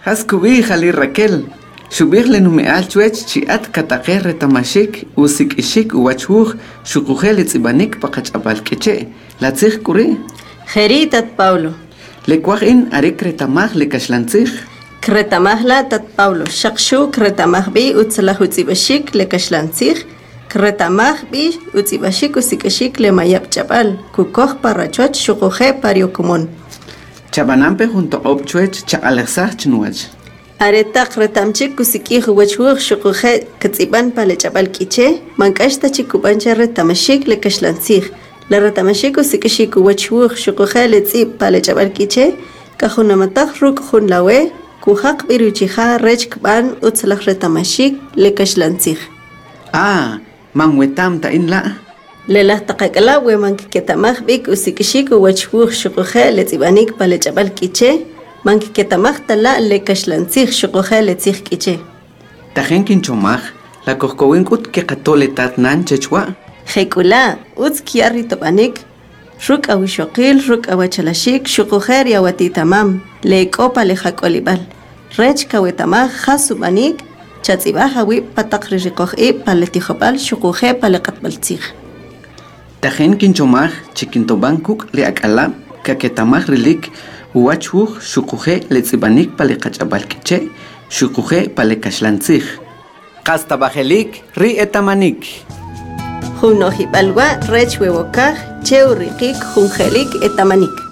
Haskubi Jali Raquel. Shubir le numeal chuech chiat kataker retamashik usik ishik uwachuj shukujel itzibanik pakachabal keche. La tzig kuri. Jeri tat Paulo. Le kuahin arik retamaj le kashlantzig. Kretamahla tat Paulo. Shakshu kretamaj bi utzlah utzibashik le kashlantzig. Kretamaj bi utzibashik usikashik le mayap chabal. Kukoj parachoch shukuje pariokumon. Chabanampe junto obchuech cha alexach chnuach. Areta kretamchik usikij wachuj shukuje katziban pale chabal kiche. Mankashta chikubancha retamashik le kashlantzig. La retamashik usikashik wachuj shukuje le tzib pale chabal kiche. Kajunamatach ruk jun lawe. Kujak biruchija rechkban utzlach retamashik le kashlantzig. Manwetam ta inla. Lelah taqakala we mankiketamaj bik usikishik wachuj shukuje le tzibanik pale chabal kiche. Mankiketamaj tala le kashlantzig shukuje le tzig kiche. Tajen kinchomaj la kohkowinkut ke katole tatnan chechwa. Jekula utz kiarri topanik. Ruk awishokil ruk awachalashik shukuje riawati tamam. Le kopa le jakolibal. Rech kawetamaj hasubanik. Chatzibaj awi patak rijikoji pale tijopal shukuje pale katbaltzig. Tajen kinchomaj chikintobankuk le akala kaketamaj rilik. Uwachuj shukuje le tzibanik pale kachabal kiche, shukuje pale kashlantzig. Kastabajelik ri etamanik. Junojibalwa rech wewokaj cheu rikik junjelik etamanik.